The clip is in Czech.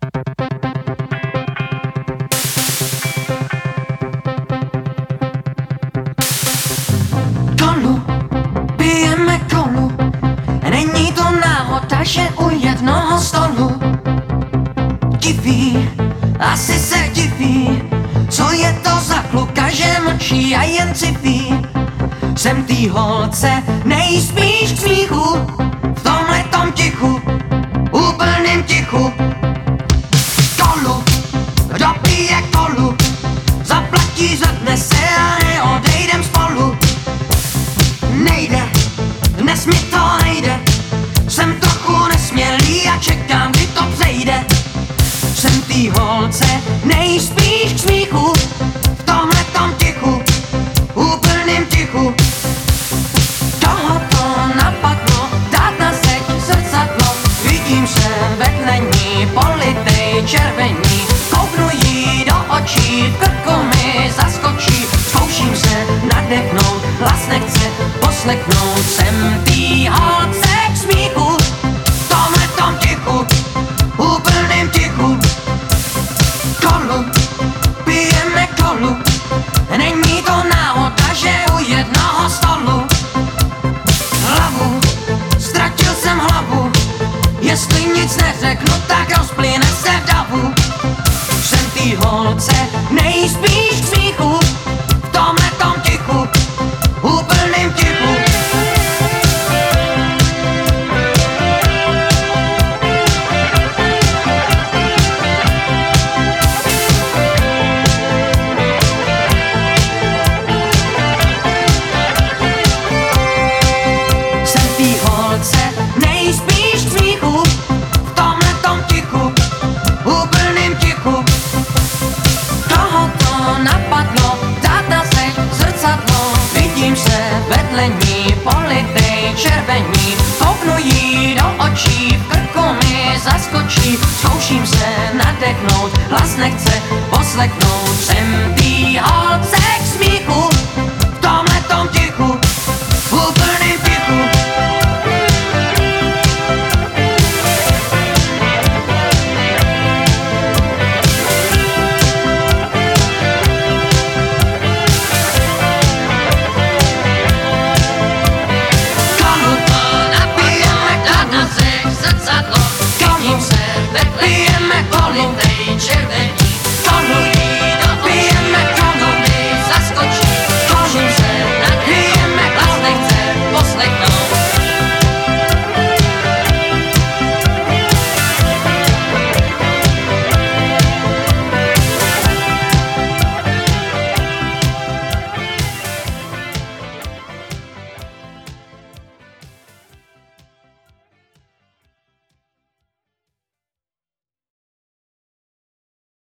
Kolu, pijeme kolu, není to náhoda, že u jednoho stolu. Diví, asi se diví, co je to za kluka, že mlčí a jen civí. Jsem tý holce nejspíš k smíchu, v tomhletom tichu, úplným tichu. Kolu, kdo pije kolu, zaplatí, zvedne se a neodejdem spolu. Nejde, dnes mi to nejde, jsem trochu nesmělý a čekám, kdy to přejde. Jsem tý holce nejspíš k smíchu, v tomhletom tichu, úplným tichu. Koho to napadlo, dát na zeď zrcadlo, vidím se vedle ní, politej červení. Kouknu jí do očí, v krku mi zaskočí, zkouším se nadechnout, hlas nechce poslechnout. Jsem tý holce k smíchu, v tomhletom tichu, úplným tichu. Kolu, pijeme kolu, není to náhoda, že u jednoho stolu. Hlavu, ztratil jsem hlavu, jestli nic neřeknu, tak rozplyne se v davu. Jsem tý holce nejspíš k smíchu, v tomhletom tichu, úplným tichu. Jsem tý holce nejspíš k smíchu, v tomhletom tichu, úplným tichu. Koho to napadlo, dát na zeď zrcadlo, vidím se vedle ní, politej červení. Kouknu jí do očí, v krku mi zaskočí, zkouším se nadechnout, hlas nechce poslechnout. Jsem